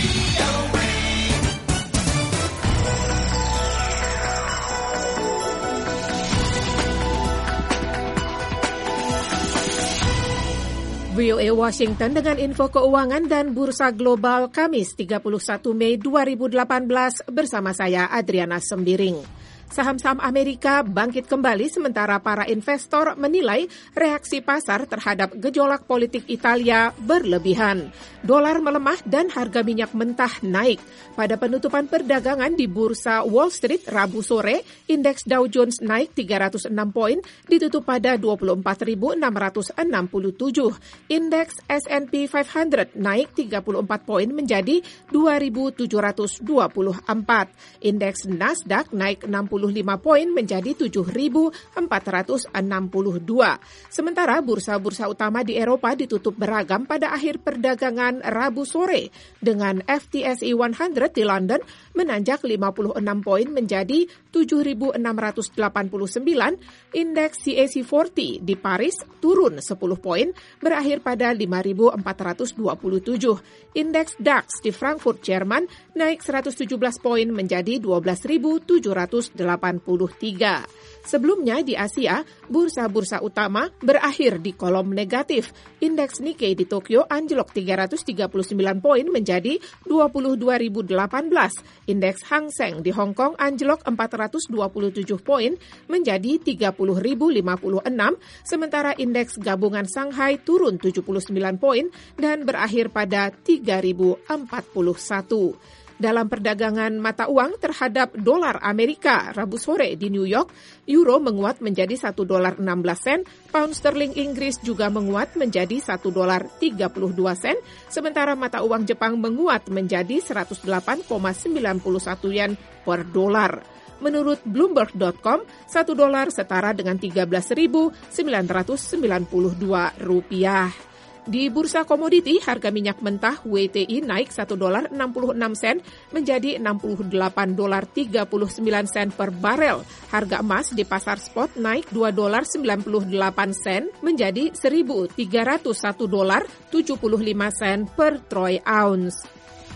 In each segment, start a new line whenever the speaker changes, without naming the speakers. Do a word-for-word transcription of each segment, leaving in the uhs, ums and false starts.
V O A Washington dengan info keuangan dan bursa global Kamis tiga puluh satu Mei dua ribu delapan belas bersama saya Adriana Sembiring. Saham-saham Amerika bangkit kembali sementara para investor menilai reaksi pasar terhadap gejolak politik Italia berlebihan. Dolar melemah dan harga minyak mentah naik. Pada penutupan perdagangan di Bursa Wall Street Rabu sore, indeks Dow Jones naik tiga ratus enam poin, ditutup pada dua puluh empat ribu enam ratus enam puluh tujuh. Indeks S and P lima ratus naik tiga puluh empat poin menjadi dua ribu tujuh ratus dua puluh empat. Indeks Nasdaq naik enam puluh lima poin menjadi tujuh ribu empat ratus enam puluh dua. Sementara bursa-bursa utama di Eropa ditutup beragam pada akhir perdagangan Rabu sore dengan F T S E seratus di London menanjak lima puluh enam poin menjadi tujuh ribu enam ratus delapan puluh sembilan. Indeks C A C empat puluh di Paris turun sepuluh poin berakhir pada lima ribu empat ratus dua puluh tujuh. Indeks DAX di Frankfurt, Jerman naik seratus tujuh belas poin menjadi dua belas ribu tujuh ratus delapan puluh tiga. Sebelumnya di Asia, bursa-bursa utama berakhir di kolom negatif. Indeks Nikkei di Tokyo anjlok tiga ratus tiga puluh sembilan poin menjadi dua puluh dua ribu delapan belas. Indeks Hang Seng di Hong Kong anjlok empat ratus dua puluh tujuh poin menjadi tiga puluh ribu lima puluh enam, sementara indeks gabungan Shanghai turun tujuh puluh sembilan poin dan berakhir pada tiga ribu empat puluh satu. Dalam perdagangan mata uang terhadap dolar Amerika Rabu sore di New York, euro menguat menjadi satu dolar enam belas sen, pound sterling Inggris juga menguat menjadi satu dolar tiga puluh dua sen, sementara mata uang Jepang menguat menjadi seratus delapan koma sembilan satu yen per dolar. Menurut Bloomberg dot com, satu dolar setara dengan tiga belas ribu sembilan ratus sembilan puluh dua rupiah. Di bursa komoditi, harga minyak mentah W T I naik satu dolar enam puluh enam sen menjadi enam puluh delapan dolar tiga puluh sembilan sen per barel. Harga emas di pasar spot naik dua dolar sembilan puluh delapan sen menjadi seribu tiga ratus satu dolar tujuh puluh lima sen per troy ounce.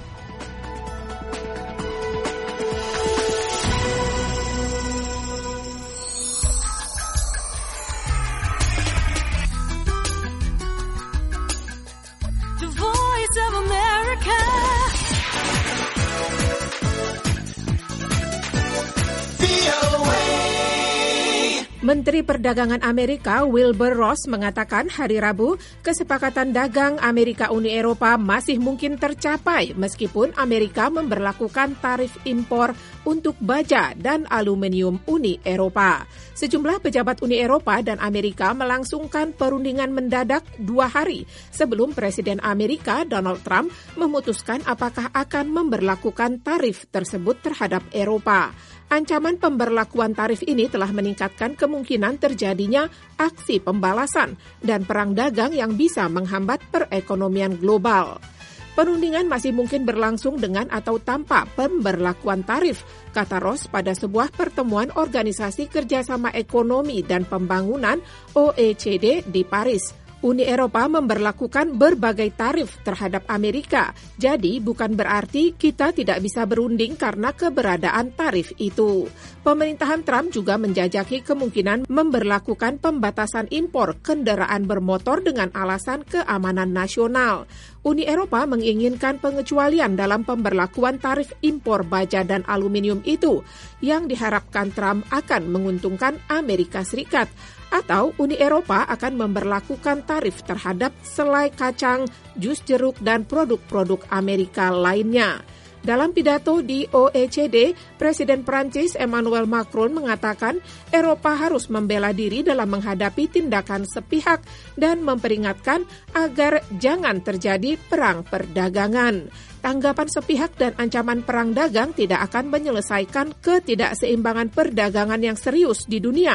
Menteri Perdagangan Amerika Wilbur Ross mengatakan hari Rabu kesepakatan dagang Amerika-Uni Eropa masih mungkin tercapai meskipun Amerika memberlakukan tarif impor untuk baja dan aluminium Uni Eropa. Sejumlah pejabat Uni Eropa dan Amerika melangsungkan perundingan mendadak dua hari sebelum Presiden Amerika Donald Trump memutuskan apakah akan memberlakukan tarif tersebut terhadap Eropa. Ancaman pemberlakuan tarif ini telah meningkatkan kemungkinan terjadinya aksi pembalasan dan perang dagang yang bisa menghambat perekonomian global. Perundingan masih mungkin berlangsung dengan atau tanpa pemberlakuan tarif, kata Ross pada sebuah pertemuan Organisasi Kerjasama Ekonomi dan Pembangunan O E C D di Paris. Uni Eropa memberlakukan berbagai tarif terhadap Amerika, jadi bukan berarti kita tidak bisa berunding karena keberadaan tarif itu. Pemerintahan Trump juga menjajaki kemungkinan memberlakukan pembatasan impor kendaraan bermotor dengan alasan keamanan nasional. Uni Eropa menginginkan pengecualian dalam pemberlakuan tarif impor baja dan aluminium itu, yang diharapkan Trump akan menguntungkan Amerika Serikat. Atau Uni Eropa akan memberlakukan tarif terhadap selai kacang, jus jeruk, dan produk-produk Amerika lainnya. Dalam pidato di O E C D, Presiden Prancis Emmanuel Macron mengatakan Eropa harus membela diri dalam menghadapi tindakan sepihak dan memperingatkan agar jangan terjadi perang perdagangan. Tanggapan sepihak dan ancaman perang dagang tidak akan menyelesaikan ketidakseimbangan perdagangan yang serius di dunia.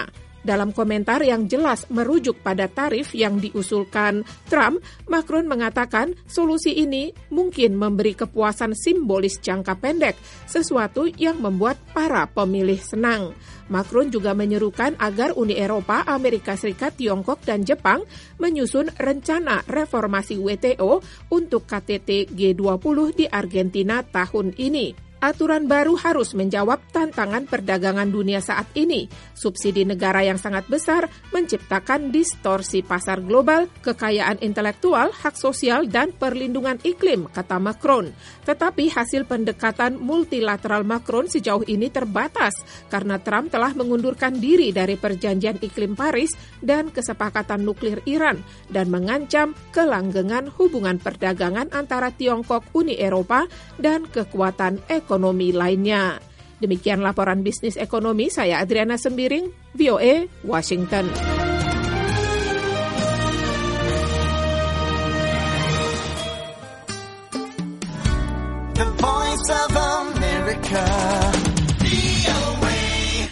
Dalam komentar yang jelas merujuk pada tarif yang diusulkan Trump, Macron mengatakan solusi ini mungkin memberi kepuasan simbolis jangka pendek, sesuatu yang membuat para pemilih senang. Macron juga menyerukan agar Uni Eropa, Amerika Serikat, Tiongkok, dan Jepang menyusun rencana reformasi W T O untuk K T T G dua puluh di Argentina tahun ini. Aturan baru harus menjawab tantangan perdagangan dunia saat ini. Subsidi negara yang sangat besar menciptakan distorsi pasar global, kekayaan intelektual, hak sosial, dan perlindungan iklim, kata Macron. Tetapi hasil pendekatan multilateral Macron sejauh ini terbatas karena Trump telah mengundurkan diri dari perjanjian iklim Paris dan kesepakatan nuklir Iran dan mengancam kelanggengan hubungan perdagangan antara Tiongkok, Uni Eropa, dan kekuatan ekonomi. ekonomi lainnya. Demikian laporan bisnis ekonomi, saya Adriana Sembiring, V O A, Washington.
The Voice of America.